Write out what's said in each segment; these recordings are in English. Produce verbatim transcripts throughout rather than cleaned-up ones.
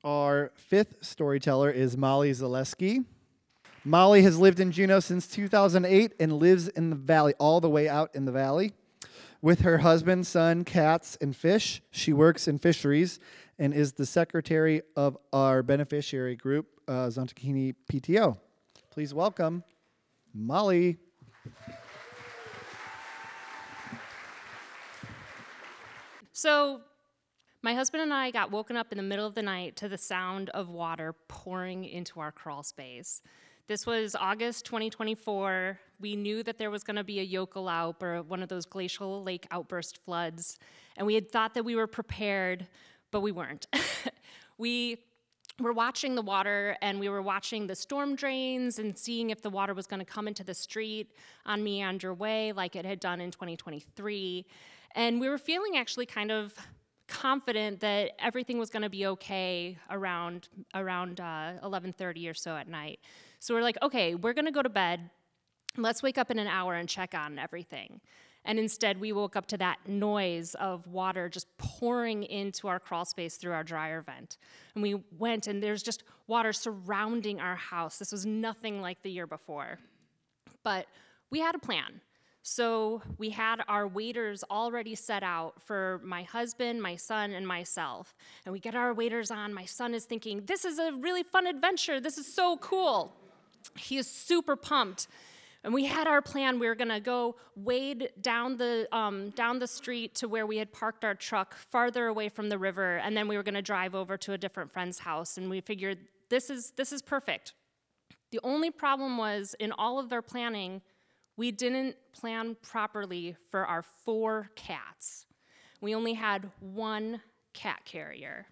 Our fifth storyteller is Molly Zaleski. Molly has lived in Juneau since two thousand eight and lives in the valley, all the way out in the valley. With her husband, son, cats, and fish, she works in fisheries and is the secretary of our beneficiary group, uh, Zontakini P T O. Please welcome Molly. So, my husband and I got woken up in the middle of the night to the sound of water pouring into our crawl space. This was August twenty twenty-four. We knew that there was going to be a Yokolau, or one of those glacial lake outburst floods, and we had thought that we were prepared, but we weren't. we were watching the water, and we were watching the storm drains and seeing if the water was going to come into the street on Meander Way like it had done in twenty twenty-three. And we were feeling actually kind of confident that everything was going to be okay around around uh, eleven thirty or so at night. So we're like, okay, we're going to go to bed. Let's wake up in an hour and check on everything. And instead, we woke up to that noise of water just pouring into our crawl space through our dryer vent. And we went, and there's just water surrounding our house. This was nothing like the year before. But we had a plan. So we had our waders already set out for my husband, my son, and myself. And we get our waders on. My son is thinking, this is a really fun adventure. This is so cool. He is super pumped. And we had our plan. We were going to go wade down the um, down the street to where we had parked our truck, farther away from the river, and then we were going to drive over to a different friend's house. And we figured, this is this is perfect. The only problem was, in all of their planning, we didn't plan properly for our four cats. We only had one cat carrier.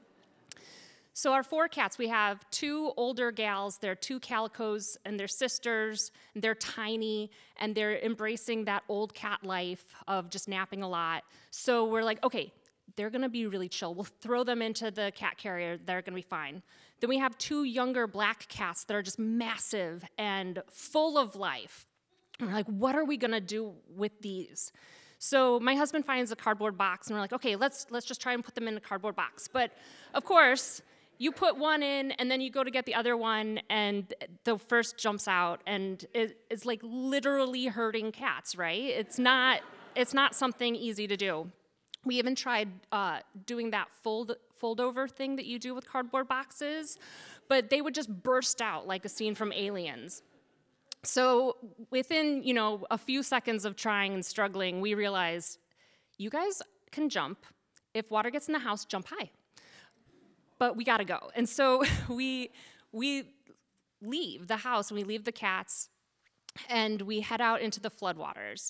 So our four cats, we have two older gals. They're two calicos, and they're sisters. And they're tiny, and they're embracing that old cat life of just napping a lot. So we're like, okay, they're going to be really chill. We'll throw them into the cat carrier. They're going to be fine. Then we have two younger black cats that are just massive and full of life. And we're like, what are we going to do with these? So my husband finds a cardboard box, and we're like, okay, let's let's just try and put them in a cardboard box. But, of course, you put one in, and then you go to get the other one, and the first jumps out, and it, it's like literally hurting cats, right? It's not it's not something easy to do. We even tried uh, doing that fold fold over thing that you do with cardboard boxes, but they would just burst out like a scene from Aliens. So within, you know, a few seconds of trying and struggling, we realized, you guys can jump. If water gets in the house, jump high. But we got to go. And so we we leave the house, and we leave the cats, and we head out into the floodwaters.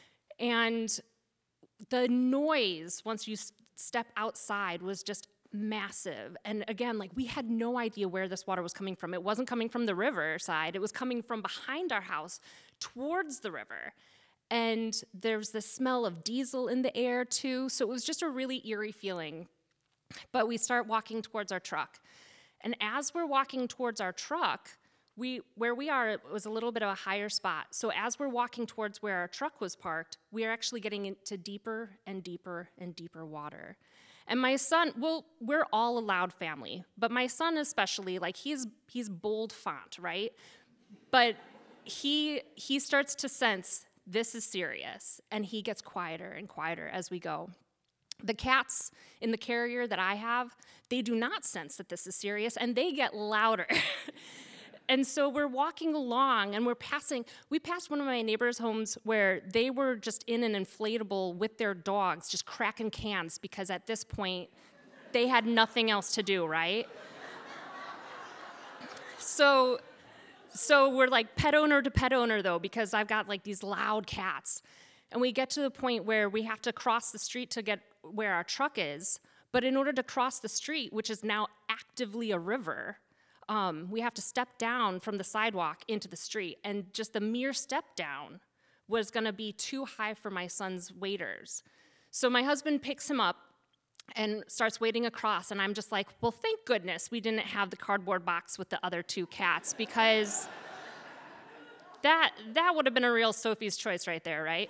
And the noise, once you step outside, was just massive. And again, like, we had no idea where this water was coming from. It wasn't coming from the river side. It was coming from behind our house towards the river. And there's the smell of diesel in the air, too. So it was just a really eerie feeling. But we start walking towards our truck. And as we're walking towards our truck, we where we are, it was a little bit of a higher spot. So as we're walking towards where our truck was parked, we are actually getting into deeper and deeper and deeper water. And my son, well, we're all a loud family, but my son especially, like, he's he's bold font, right? But he he starts to sense this is serious, and he gets quieter and quieter as we go. The cats in the carrier that I have, they do not sense that this is serious, and they get louder. And so we're walking along, and we're passing, we passed one of my neighbors' homes where they were just in an inflatable with their dogs, just cracking cans, because at this point, they had nothing else to do, right? So, so we're like pet owner to pet owner, though, because I've got like these loud cats. And we get to the point where we have to cross the street to get where our truck is. But in order to cross the street, which is now actively a river, Um, we have to step down from the sidewalk into the street, and just the mere step down was going to be too high for my son's waders. So my husband picks him up and starts wading across, and I'm just like, well, thank goodness we didn't have the cardboard box with the other two cats, because that that would have been a real Sophie's choice right there, right?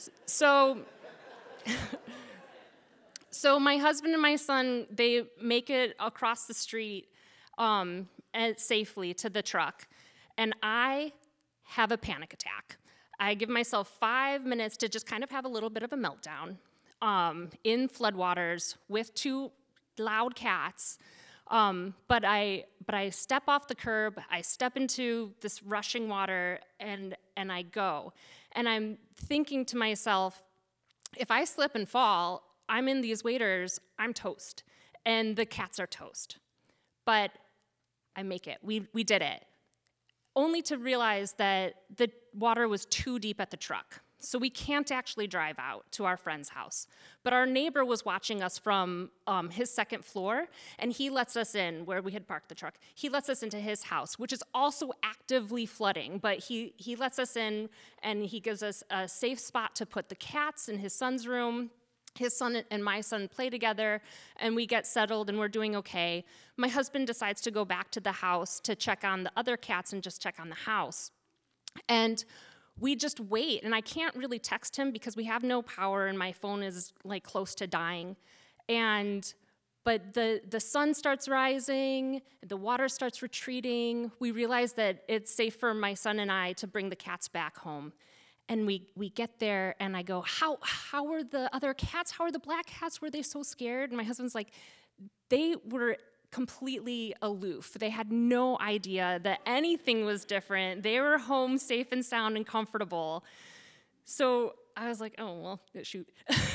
So, so my husband and my son, they make it across the street um, and safely to the truck, and I have a panic attack. I give myself five minutes to just kind of have a little bit of a meltdown um, in floodwaters with two loud cats. Um, but I but I step off the curb, I step into this rushing water, and and I go. And I'm thinking to myself, if I slip and fall, I'm in these waders, I'm toast. And the cats are toast. But I make it. We we did it. Only to realize that the water was too deep at the truck. So we can't actually drive out to our friend's house. But our neighbor was watching us from um, his second floor, and he lets us in where we had parked the truck. He lets us into his house, which is also actively flooding, but he, he lets us in, and he gives us a safe spot to put the cats in his son's room. His son and my son play together, and we get settled, and we're doing okay. My husband decides to go back to the house to check on the other cats and just check on the house. And we just wait, and I can't really text him because we have no power, and my phone is like close to dying. And but the, the sun starts rising, the water starts retreating. We realize that it's safe for my son and I to bring the cats back home. And we, we get there, and I go, how how were the other cats? How are the black cats? Were they so scared? And my husband's like, they were completely aloof. They had no idea that anything was different. They were home safe and sound and comfortable. So I was like, oh, well, shoot.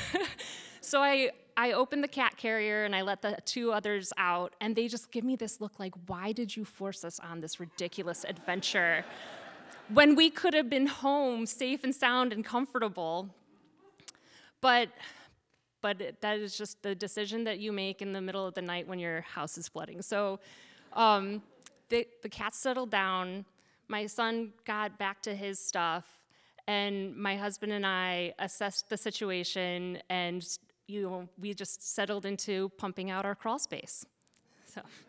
So I, I opened the cat carrier, and I let the two others out, and they just give me this look like, why did you force us on this ridiculous adventure when we could have been home safe and sound and comfortable? But but it, that is just the decision that you make in the middle of the night when your house is flooding. So um, the, the cats settled down. My son got back to his stuff, and my husband and I assessed the situation, and you know, we just settled into pumping out our crawl space. So.